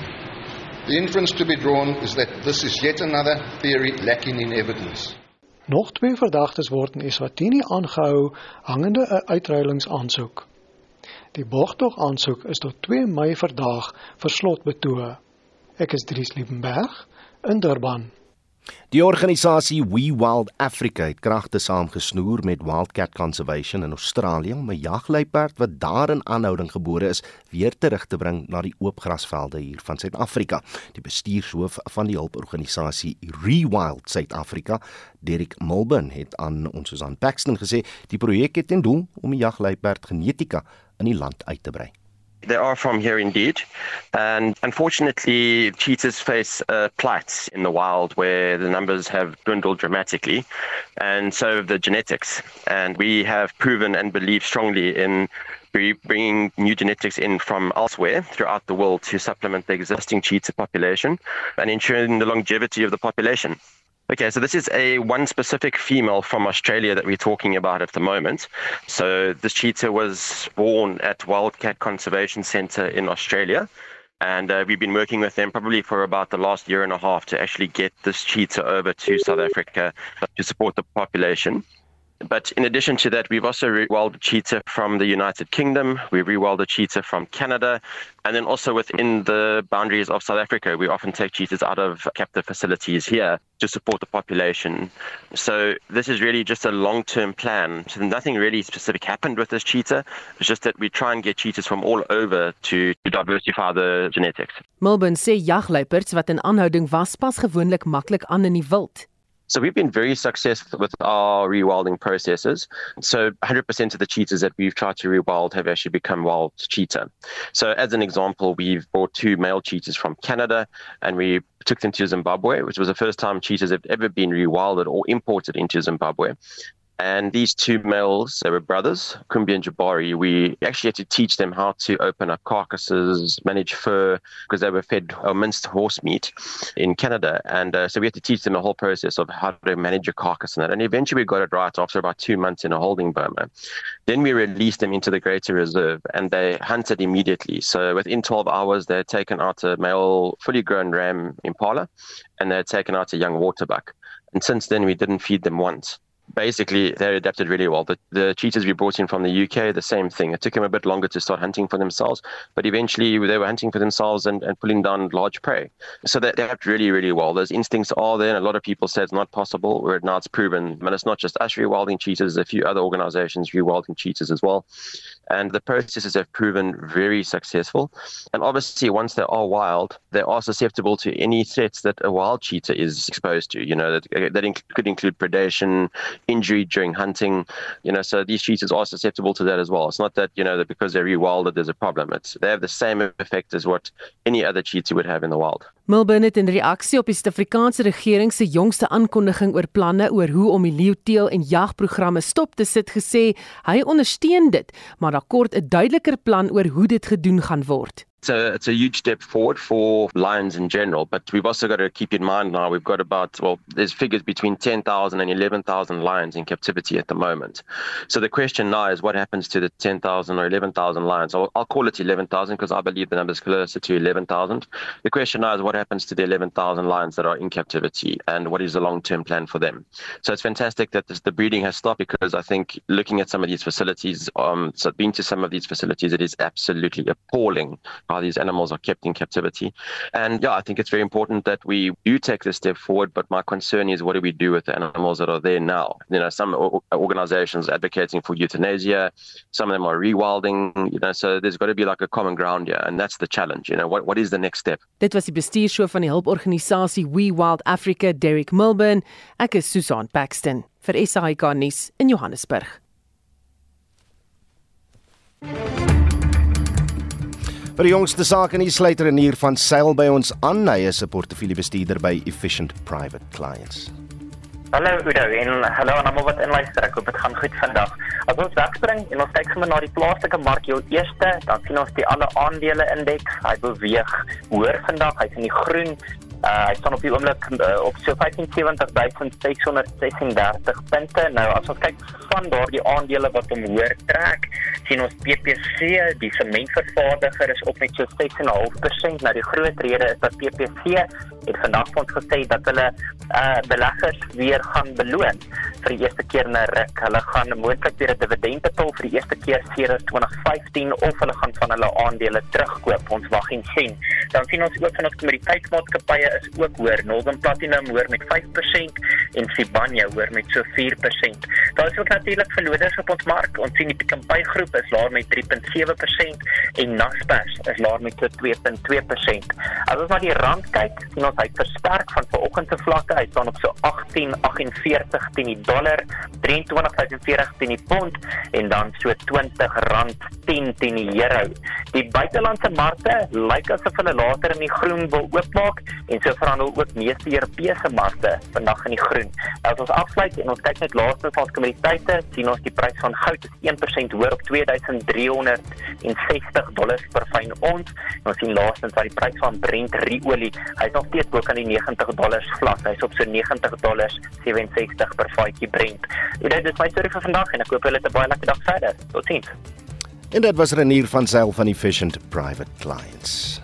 The inference to be drawn is that this is yet another theory lacking in evidence. Nog twee verdagtes word in Eswatini aangehou hangende 'n uitruilingsaansoek. Die borgtog-aansoek is tot twee Mei verdaag vir slot betoog. Ek is Dries Liebenberg in Durban. Die organisasie We Wild Africa het kragte saamgesnoer met Wildcat Conservation in Australië om 'n jagluiperd wat daar in aanhouding gebore is, weer terug te bring na die oopgrasvelde hier van Suid-Afrika. Die bestuurshoof van die hulporganisasie Rewild Suid-Afrika, Derek Mulburn, het aan ons Susan Paxton gesê die projek het ten doel om die jagluiperd genetika in die land uit te brei. They are from here indeed, and unfortunately cheetahs face a plight in the wild where the numbers have dwindled dramatically, and so have the genetics. And we have proven and believe strongly in bringing new genetics in from elsewhere throughout the world to supplement the existing cheetah population and ensuring the longevity of the population. Okay, so this is a one specific female from Australia that we're talking about at the moment. So this cheetah was born at Wildcat Conservation Centre in Australia, and uh, we've been working with them probably for about the last year and a half to actually get this cheetah over to South Africa to support the population. But in addition to that, we've also rewilded cheetah from the United Kingdom, we rewilded cheetah from Canada, and then also within the boundaries of South Africa, we often take cheetahs out of captive facilities here to support the population. So this is really just a long-term plan. So nothing really specific happened with this cheetah. It's just that we try and get cheetahs from all over to, to diversify the genetics. Melbourne sê jagluiperds wat in aanhouding was pas gewoonlik maklik aan in die wild. So we've been very successful with our rewilding processes. So one hundred percent of the cheetahs that we've tried to rewild have actually become wild cheetah. So as an example, we've brought two male cheetahs from Canada and we took them to Zimbabwe, which was the first time cheetahs have ever been rewilded or imported into Zimbabwe. And these two males, they were brothers, Kumbi and Jabari. We actually had to teach them how to open up carcasses, manage fur, because they were fed uh, minced horse meat in Canada. And uh, so we had to teach them the whole process of how to manage a carcass and that. And eventually we got it right after about two months in a holding boma. Then we released them into the greater reserve and they hunted immediately. So within twelve hours, they had taken out a male, fully grown ram impala and they had taken out a young waterbuck. And since then, we didn't feed them once. Basically, they adapted really well. The, the cheetahs we brought in from the U K, the same thing. It took them a bit longer to start hunting for themselves, but eventually they were hunting for themselves and, and pulling down large prey. So they adapted really, really well. Those instincts are there, and a lot of people say it's not possible, where now it's proven. But it's not just us rewilding cheetahs, a few other organizations rewilding cheetahs as well. And the processes have proven very successful. And obviously, once they are wild, they are susceptible to any threats that a wild cheetah is exposed to. You know, that, that inc- could include predation, injury during hunting, you know, so these cheetahs are susceptible to that as well. It's not that, you know, that because they're rewilded there's a problem. It's, they have the same effect as what any other cheetah would have in the wild. Milburn het in reaksie op die Suid-Afrikaanse regering se jongste aankondiging oor planne oor hoe om die leeuteel en jagprogramme stop te sit gesê, hy ondersteun dit, maar daar kort 'n duideliker plan oor hoe dit gedoen gaan word. It's a, it's a huge step forward for lions in general, but we've also got to keep in mind now we've got about, well, there's figures between ten thousand and eleven thousand lions in captivity at the moment. So the question now is what happens to the ten thousand or eleven thousand lions? I'll, I'll call it eleven thousand because I believe the number is closer to eleven thousand. The question now is what happens to the eleven thousand lions that are in captivity and what is the long-term plan for them? So it's fantastic that this, the breeding has stopped because I think looking at some of these facilities, um, so being to some of these facilities, it is absolutely appalling how these animals are kept in captivity. And yeah, I think it's very important that we do take this step forward, but my concern is what do we do with the animals that are there now? You know, some organizations advocating for euthanasia, some of them are rewilding, you know, so there's got to be like a common ground here, and that's the challenge, you know, what, what is the next step? Dit was die bestuurshoof van die hulporganisasie We Wild Africa, Derek Milburn. Ek is Susan Paxton vir S A I K nuus in Johannesburg. Vir die jongste sake in die sluiter en hier van Seil by ons aan, hy is 'n portefeuljebestuurder by Efficient Private Clients. Hallo Udo en hallo aan almal wat inluister. Ek hoop dit gaan goed vandag. As ons wegspring en ons kyk sommer na die plaaslike mark, jou eerste, dan sien ons die alle aandele indeks. Hy beweeg hoër vandag, hy's in die groen. Uh, hy staan op die oomblik uh, op so vyf en sewentig duisend ses honderd ses en dertig punte. Nou as ons kyk van daardie aandele wat hom hoër trek, sien ons P P C, die sementvervaardiger, is op met so ses komma vyf persent. Nou die groot rede is dat P P C het vandag vir ons gesê dat hulle uh, beleggers weer gaan beloon vir die eerste keer in 'n ruk. Hulle gaan moontlik weer 'n dividend betaal vir die eerste keer sedert twintig vyftien of hulle gaan van hulle aandele terugkoop. Ons wag en sien. Dan sien ons ook van ons kommoditeitsmaatskappye is ook hoër. Northern Platinum hoër met vyf persent en Sibanye hoër met so vier persent. Daar is ook natuurlik verloders op ons mark. Ons sien die Pick n Pay groep is laer met drie komma sewe persent en Naspers is laer met so twee komma twee persent. As ons na die rand kyk, sien ons hy versterk van vanoggend se vlakke. Hy staan op so agttien agtenveertig teen die dollar, drieëntwintig vyfenveertig teen die pond en dan so twintig rand tien teen die euro. Die buitelandse markte lyk asof hulle later in die groen wil oopmaak en so verhandel ook meeste Europese markte vandag in die groen. As ons afsluit en ons kyk net laastens van ons kommoditeite, sien ons die prys van goud is een persent hoër op twee duisend driehonderd sestig dollars per fyn ons. En ons sien laastens dat die prys van Brent ruolie, hy is nog steeds bo kan die negentig dollars vlak. Hy is op so negentig dollars sewenses-tig per vatjie Brent. Dit is my storie vir vandag en ek hoop julle het 'n baie lekker dag verder. Totsiens. En dit was Renier van Zyl van Efficient Private Clients.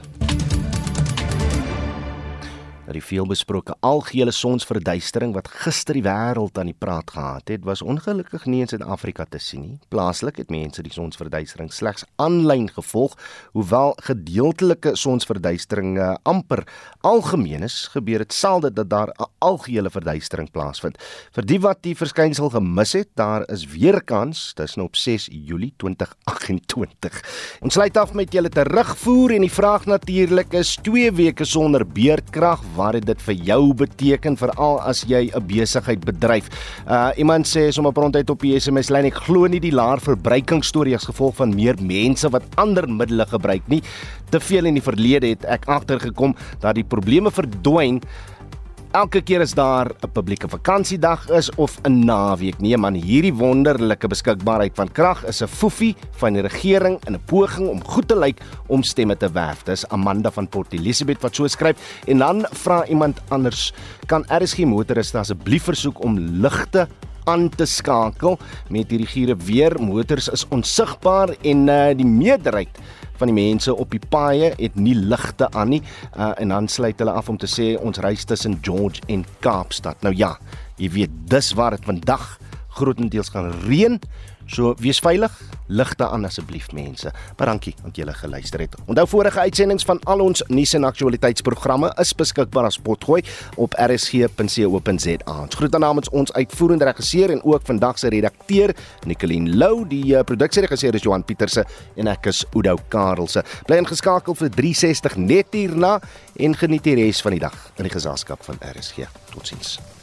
Die veelbesproke algehele sonsverduistering wat gister die wêreld aan die praat gehad het, was ongelukkig nie in Suid-Afrika te sien nie. Plaaslik het mense die sonsverduistering slegs aanlyn gevolg, hoewel gedeeltelike sonsverduistering uh, amper algemeen is, gebeur dit selde dat daar 'n algehele verduistering plaasvind. Vir die wat die verskynsel gemis het, daar is weer kans, dis nou op ses Julie twintig agt-en-twintig. Ons sluit af met julle terugvoer en die vraag natuurlik is twee weke sonder beerdkrag. Wat het dit vir jou beteken, veral as jy 'n besigheid bedryf? Uh, iemand sê sommer prontuit op die S M S-lyn, ek glo nie die laer verbruikingsstorie as gevolg van meer mense wat ander middele gebruik nie. Te veel in die verlede het ek agtergekom dat die probleme verdwyn elke keer as daar 'n publieke vakansiedag is of 'n naweek. Nee man, hierdie wonderlike beskikbaarheid van krag is 'n foefie van die regering in 'n poging om goed te lyk om stemme te werf. Dis Amanda van Port Elizabeth wat so skryf. En dan vra iemand anders, kan R S G motoriste asseblief versoek om ligte aan te skakel met hierdie giere weer. Motors is onsigbaar en uh, die meerderheid van die mense op die paaie het nie ligte aan nie, uh, en dan sluit hulle af om te sê ons reis tussen George en Kaapstad. Nou ja, jy weet dis waar dit vandag grootendeels gaan reën, so wees veilig, ligte aan asseblief mense. Maar dankie dat julle geluister het. Onthou vorige uitsendings van al ons nuus en aktualiteitsprogramme is beskikbaar as potgooi op r s g punt co punt z a. Ons groet namens ons uitvoerende regisseur en ook vandag se redakteur Nicoline Lou, die uh, produksieregisseur is Johan Pieterse en ek is Oudo Karelse. Bly ingeskakel vir drie sestig net hierna en geniet die res van die dag in die geselskap van R S G. Totsiens.